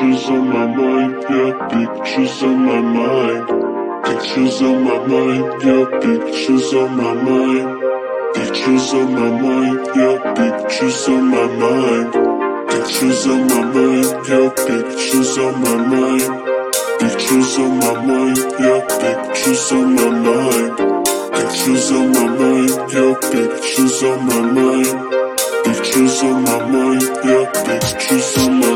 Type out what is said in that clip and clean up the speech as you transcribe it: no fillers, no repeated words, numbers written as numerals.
Pictures on my mind, yeah, pictures on my mind. Pictures on my mind, yeah, pictures on my mind. Pictures on my mind, yeah, pictures on my mind. Pictures on my mind, yeah, pictures on my mind. Pictures on my mind, yeah, pictures on my mind. Pictures on my mind, yeah, pictures on my mind. Pictures on my mind, yeah, pictures on my mind.